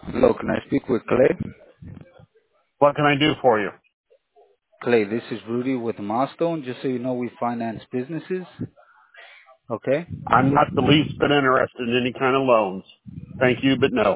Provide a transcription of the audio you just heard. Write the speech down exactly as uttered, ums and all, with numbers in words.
Hello, can I speak with Clay? What can I do for you? Clay, this is Rudy with Milestone. Just so you know, we finance businesses. Okay? I'm not the least bit interested in any kind of loans. Thank you, but no.